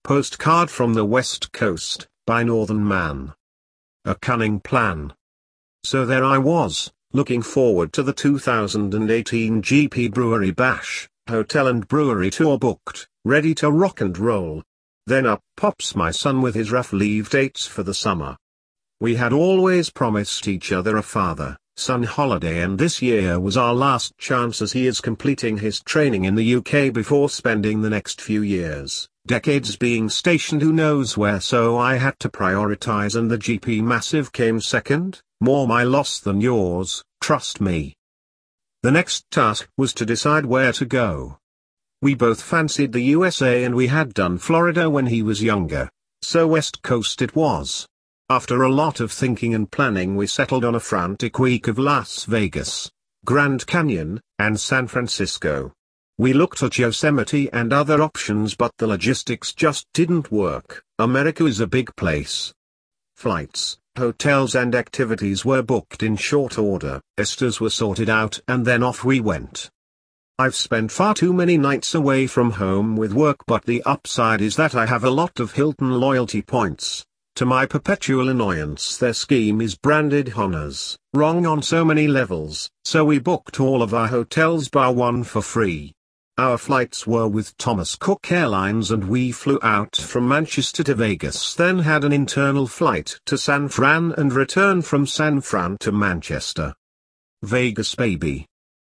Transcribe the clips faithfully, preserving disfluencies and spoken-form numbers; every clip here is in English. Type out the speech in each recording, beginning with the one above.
Postcard from the West Coast, by Northern Man. A cunning plan. So there I was, looking forward to the two thousand eighteen G P Brewery Bash, hotel and brewery tour booked, ready to rock and roll. Then up pops my son with his rough leave dates for the summer. We had always promised each other a father-son holiday, and this year was our last chance as he is completing his training in the U K before spending the next few years, decades being stationed who knows where, so I had to prioritize, and the G P Massive came second. More my loss than yours, trust me. The next task was to decide where to go. We both fancied the U S A and we had done Florida when he was younger, so West Coast it was. After a lot of thinking and planning, we settled on a frantic week of Las Vegas, Grand Canyon, and San Francisco. We looked at Yosemite and other options, but the logistics just didn't work. America is a big place. Flights, hotels and activities were booked in short order, vistas were sorted out, and then off we went. I've spent far too many nights away from home with work, but the upside is that I have a lot of Hilton loyalty points. To my perpetual annoyance, their scheme is branded Honors, wrong on so many levels, so we booked all of our hotels bar one for free. Our flights were with Thomas Cook Airlines and we flew out from Manchester to Vegas, then had an internal flight to San Fran and return from San Fran to Manchester. Vegas baby.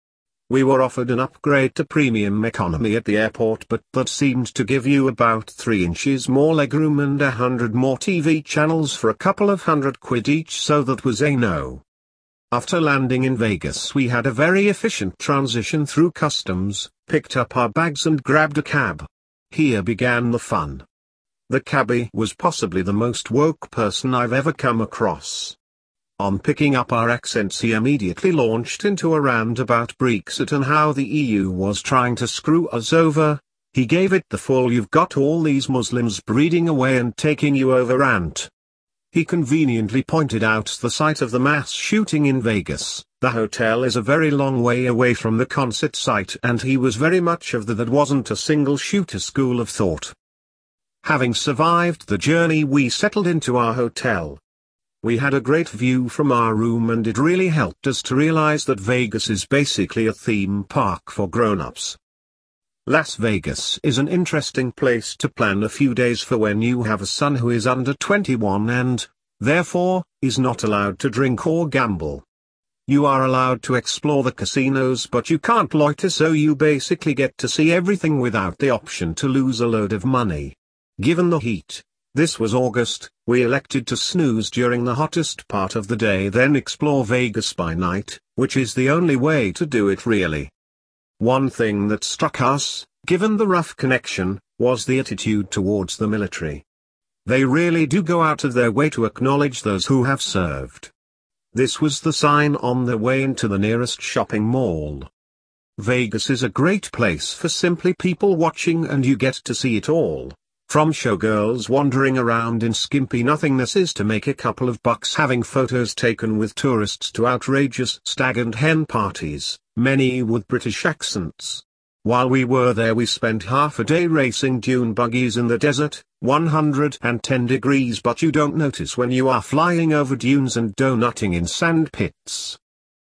We were offered an upgrade to premium economy at the airport, but that seemed to give you about three inches more legroom and a hundred more T V channels for a couple of hundred quid each, so that was a no. After landing in Vegas, we had a very efficient transition through customs, picked up our bags and grabbed a cab. Here began the fun. The cabbie was possibly the most woke person I've ever come across. On picking up our accents, he immediately launched into a rant about Brexit and how the E U was trying to screw us over. He gave it the full "you've got all these Muslims breeding away and taking you over" rant. He conveniently pointed out the site of the mass shooting in Vegas. The hotel is a very long way away from the concert site, and he was very much of the "that wasn't a single shooter" school of thought. Having survived the journey, we settled into our hotel. We had a great view from our room, and it really helped us to realize that Vegas is basically a theme park for grown-ups. Las Vegas is an interesting place to plan a few days for when you have a son who is under twenty-one and, therefore, is not allowed to drink or gamble. You are allowed to explore the casinos, but you can't loiter, so you basically get to see everything without the option to lose a load of money. Given the heat, this was August, we elected to snooze during the hottest part of the day, then explore Vegas by night, which is the only way to do it really. One thing that struck us, given the rough connection, was the attitude towards the military. They really do go out of their way to acknowledge those who have served. This was the sign on their way into the nearest shopping mall. Vegas is a great place for simply people watching, and you get to see it all. From showgirls wandering around in skimpy nothingnesses to make a couple of bucks having photos taken with tourists, to outrageous stag and hen parties, many with British accents. While we were there, we spent half a day racing dune buggies in the desert, one hundred ten degrees, but you don't notice when you are flying over dunes and donutting in sand pits.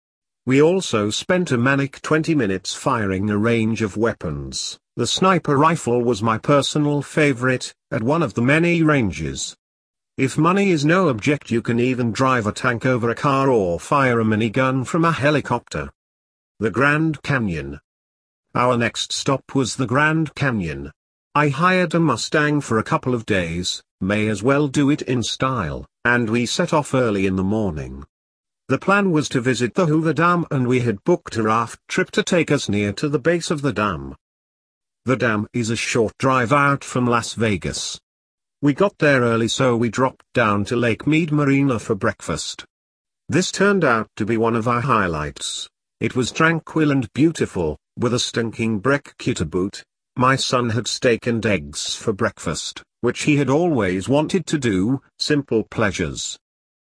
We also spent a manic twenty minutes firing a range of weapons. The sniper rifle was my personal favorite, at one of the many ranges. If money is no object, you can even drive a tank over a car or fire a minigun from a helicopter. The Grand Canyon. Our next stop was the Grand Canyon. I hired a Mustang for a couple of days, may as well do it in style, and we set off early in the morning. The plan was to visit the Hoover Dam, and we had booked a raft trip to take us near to the base of the dam. The dam is a short drive out from Las Vegas. We got there early, so we dropped down to Lake Mead Marina for breakfast. This turned out to be one of our highlights. It was tranquil and beautiful, with a stinking barbecue to boot. My son had steak and eggs for breakfast, which he had always wanted to do, simple pleasures.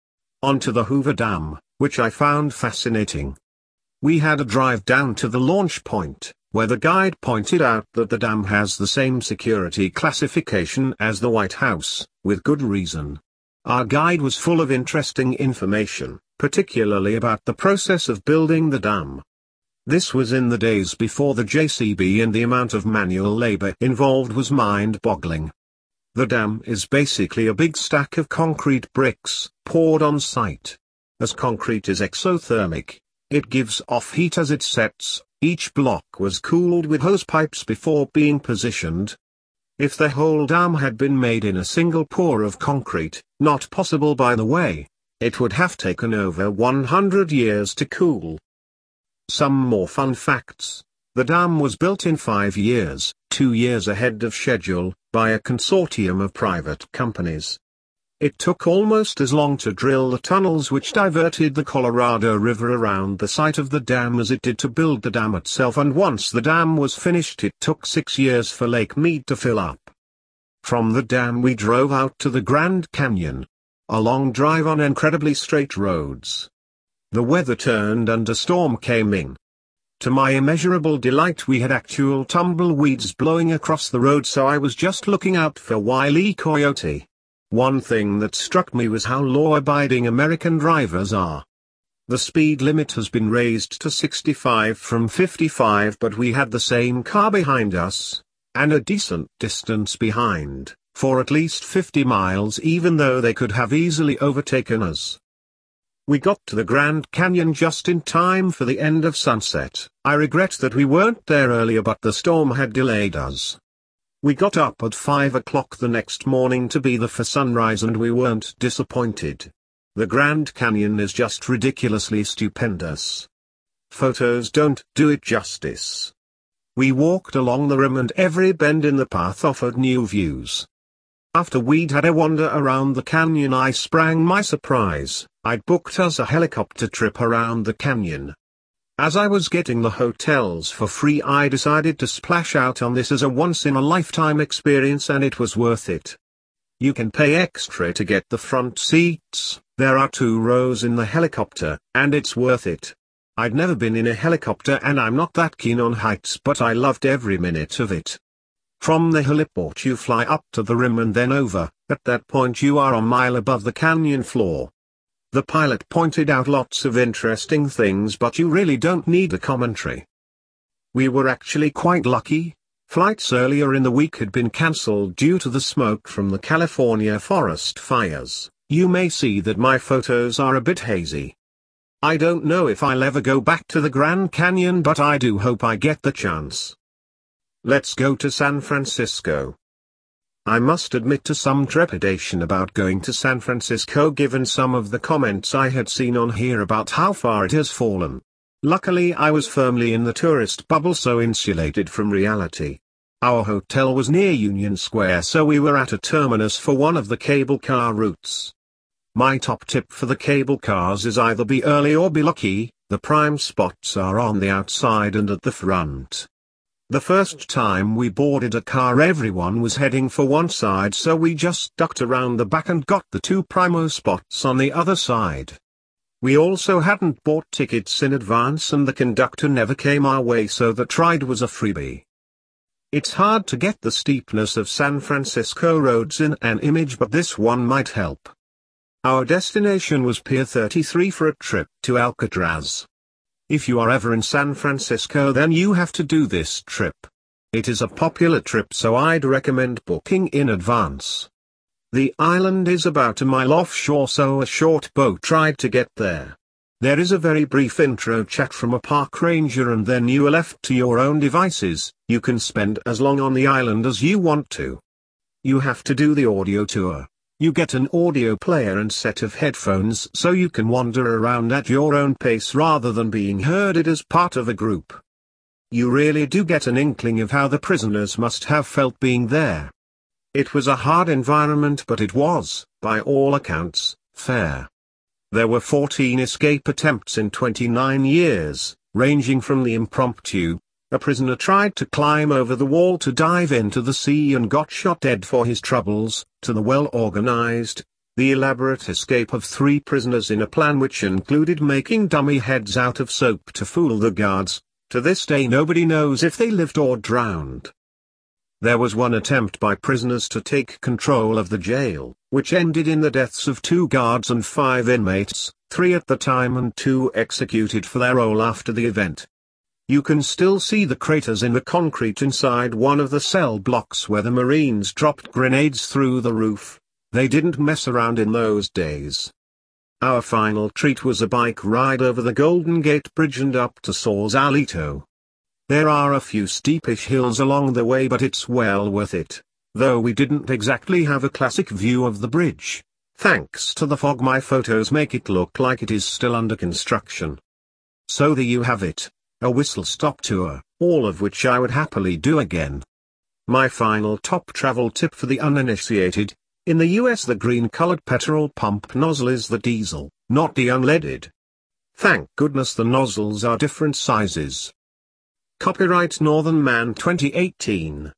On to the Hoover Dam, which I found fascinating. We had a drive down to the launch point, where the guide pointed out that the dam has the same security classification as the White House, with good reason. Our guide was full of interesting information, particularly about the process of building the dam. This was in the days before the J C B, and the amount of manual labor involved was mind-boggling. The dam is basically a big stack of concrete bricks, poured on site. As concrete is exothermic, it gives off heat as it sets. Each block was cooled with hose pipes before being positioned. If the whole dam had been made in a single pour of concrete, not possible by the way, it would have taken over one hundred years to cool. Some more fun facts. The dam was built in five years, two years ahead of schedule, by a consortium of private companies. It took almost as long to drill the tunnels which diverted the Colorado River around the site of the dam as it did to build the dam itself, and once the dam was finished it took six years for Lake Mead to fill up. From the dam we drove out to the Grand Canyon. A long drive on incredibly straight roads. The weather turned and a storm came in. To my immeasurable delight we had actual tumbleweeds blowing across the road, so I was just looking out for Wile E. Coyote. One thing that struck me was how law-abiding American drivers are. The speed limit has been raised to sixty-five from fifty-five, but we had the same car behind us, and a decent distance behind, for at least fifty miles, even though they could have easily overtaken us. We got to the Grand Canyon just in time for the end of sunset. I regret that we weren't there earlier, but the storm had delayed us. We got up at five o'clock the next morning to be there for sunrise, and we weren't disappointed. The Grand Canyon is just ridiculously stupendous. Photos don't do it justice. We walked along the rim and every bend in the path offered new views. After we'd had a wander around the canyon I sprang my surprise. I'd booked us a helicopter trip around the canyon. As I was getting the hotels for free, I decided to splash out on this as a once-in-a-lifetime experience, and it was worth it. You can pay extra to get the front seats. There are two rows in the helicopter, and it's worth it. I'd never been in a helicopter and I'm not that keen on heights, but I loved every minute of it. From the heliport you fly up to the rim and then over. At that point you are a mile above the canyon floor. The pilot pointed out lots of interesting things, but you really don't need a commentary. We were actually quite lucky. Flights earlier in the week had been cancelled due to the smoke from the California forest fires. You may see that my photos are a bit hazy. I don't know if I'll ever go back to the Grand Canyon, but I do hope I get the chance. Let's go to San Francisco. I must admit to some trepidation about going to San Francisco given some of the comments I had seen on here about how far it has fallen. Luckily I was firmly in the tourist bubble, so insulated from reality. Our hotel was near Union Square, so we were at a terminus for one of the cable car routes. My top tip for the cable cars is either be early or be lucky. The prime spots are on the outside and at the front. The first time we boarded a car everyone was heading for one side, so we just ducked around the back and got the two primo spots on the other side. We also hadn't bought tickets in advance and the conductor never came our way, so that ride was a freebie. It's hard to get the steepness of San Francisco roads in an image, but this one might help. Our destination was Pier thirty-three for a trip to Alcatraz. If you are ever in San Francisco, then you have to do this trip. It is a popular trip, so I'd recommend booking in advance. The island is about a mile offshore, so a short boat ride to get there. There is a very brief intro chat from a park ranger and then you are left to your own devices. You can spend as long on the island as you want to. You have to do the audio tour. You get an audio player and set of headphones so you can wander around at your own pace rather than being herded as part of a group. You really do get an inkling of how the prisoners must have felt being there. It was a hard environment, but it was, by all accounts, fair. There were fourteen escape attempts in twenty-nine years, ranging from the impromptu, a prisoner tried to climb over the wall to dive into the sea and got shot dead for his troubles, to the well-organized, the elaborate escape of three prisoners in a plan which included making dummy heads out of soap to fool the guards, To this day nobody knows if they lived or drowned. There was one attempt by prisoners to take control of the jail, which ended in the deaths of two guards and five inmates, three at the time and two executed for their role after the event. You can still see the craters in the concrete inside one of the cell blocks where the Marines dropped grenades through the roof. They didn't mess around in those days. Our final treat was a bike ride over the Golden Gate Bridge and up to Sausalito. There are a few steepish hills along the way, but it's well worth it, though we didn't exactly have a classic view of the bridge. Thanks to the fog, my photos make it look like it is still under construction. So there you have it, a whistle-stop tour, all of which I would happily do again. My final top travel tip for the uninitiated: in the U S the green-colored petrol pump nozzle is the diesel, not the unleaded. Thank goodness the nozzles are different sizes. Copyright Northern Man twenty eighteen.